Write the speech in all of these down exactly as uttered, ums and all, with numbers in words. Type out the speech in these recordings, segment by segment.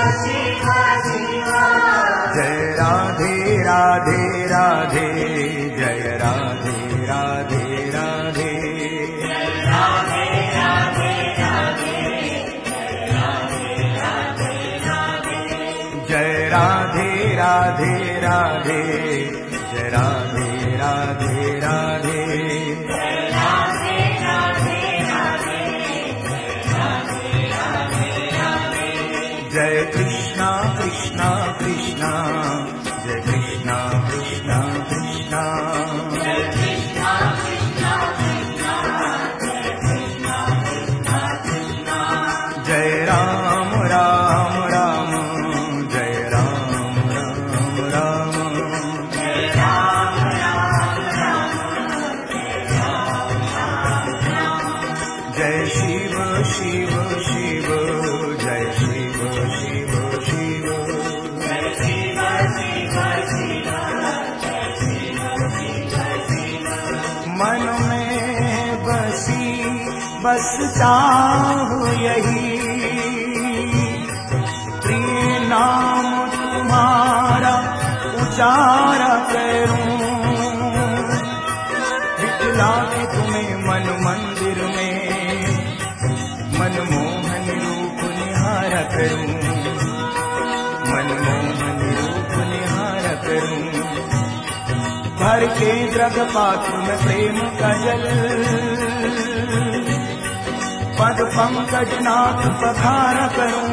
जय राधे राधे राधे, जय राधे राधे राधे, राधे राधे राधे, जय राधे राधे राधे, जय राधे राधे राधे, जय कृष्णा कृष्णा कृष्णा, जय कृष्णा कृष्णा कृष्णा, जय कृष्णा कृष्णा कृष्णा, जय कृष्णा कृष्णा कृष्णा, जय राम राम राम, जय राम राम राम, जय राम राम राम, जय राम राम राम, जय शिव शिव शिव, जय शिव शिव शिव, जय शिव शिव शिव, जय शिव शिव शिव, मन में बसी बस चाहूं यही, प्रिय नाम तुम्हारा उचारा करूं, दिखला के तुम्हें मन मंदिर में मनमोहन रूप निहारा करूं, मनमोहन रूप निहारा करूं, भर के द्रग पात्र में प्रेम का जल, पद पंकज नाथ पधारा करूं,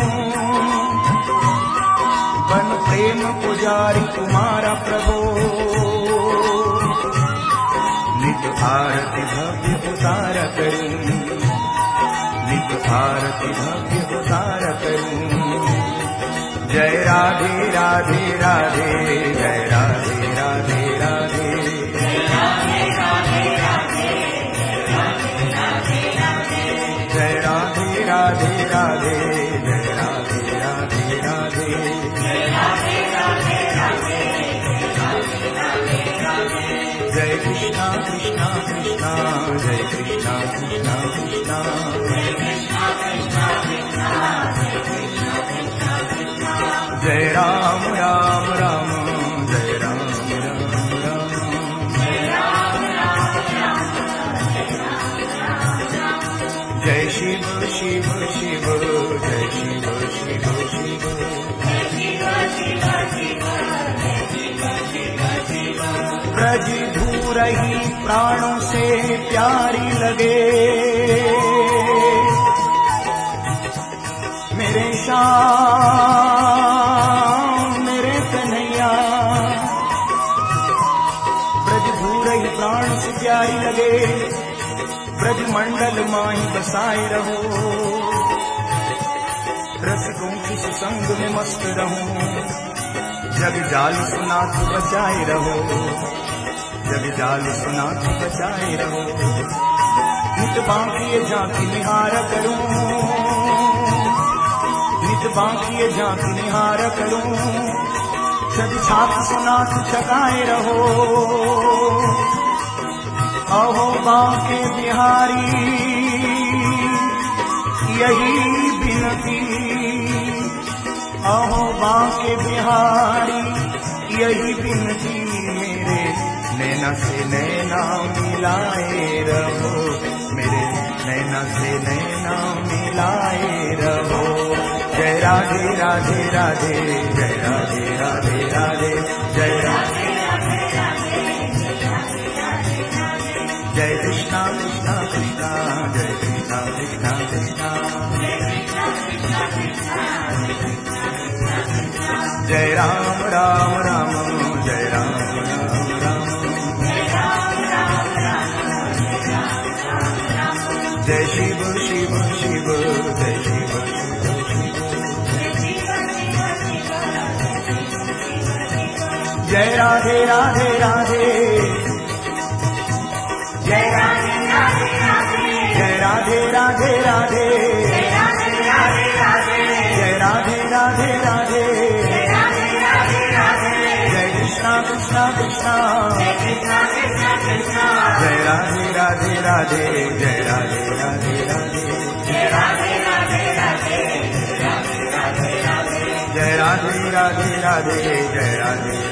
बन प्रेम पुजारी तुम्हारा प्रभु, नित आरती भव्य उतारा करूं, नित आरती भव्य उतारा करूं, जय राधे राधे राधे, जय राधे राधे राधे, जय राधे राधे राधे, जय राधे राधे राधे, जय राधे राधे राधे, जय राधे राधे राधे, जय राधे राधे राधे, जय कृष्णा कृष्णा कृष्णा, जय कृष्णा कृष्णा कृष्णा, जय कृष्णा कृष्णा कृष्णा, जय कृष्णा कृष्णा कृष्णा, जय राम राम राम, जय राम राम राम, जय राम राम राम, जय राम राम राम, जय शिव शिव शिव, जय शिव शिव शिव, जय शिव शिव शिव, जय शिव शिव शिव, ब्रज धूर ही प्राणों से प्यारी लगे, मेरे श्याम मेरे कन्हैया, ब्रज धूर ही प्राण से प्यारी लगे, ब्रज मंडल माही बसाए रहो, रसिकों की संग में मस्त रहूं, जग जाल सुनाथ बचाए रहो, जग जाल सुनाथ बचाए रहो, नित बांकी झांकी निहार करूं, नित बांकी झांकी निहार करूं, जग छाप सुनाथ जगाए रहो, अहो बांके बिहारी यही बिनती, अहो बांके बिहारी यही बिनती, मेरे नैना से नैना मिलाए रहो, मेरे नैना से नैना मिलाए रहो, जय राधे राधे राधे, जय राधे राधे राधे, जय राधे राधे राधे, जय कृष्णा कृष्णा कृष्णा, जय कृष्णा कृष्णा कृष्णा, जय कृष्णा कृष्णा कृष्णा, जय राम राम राम, जय राम राम राम, जय राम राम राम, जय राम राम राम, जय शिव शिव शिव, जय शिव शिव शिव, जय शिव शिव शिव, जय शिव शिव शिव, जय राधे राधे राधे, जय राधे राधे राधे, जय राधे राधे राधे, जय राधे राधे राधे, जय राधे राधे राधे, जय राधे राधे राधे, जय कृष्णा कृष्णा कृष्णा, जय कृष्णा कृष्णा कृष्णा, जय राधे राधे राधे, जय राधे राधे राधे, जय राधे राधे राधे, जय राधे राधे राधे, राधे राधे राधे जय राधे।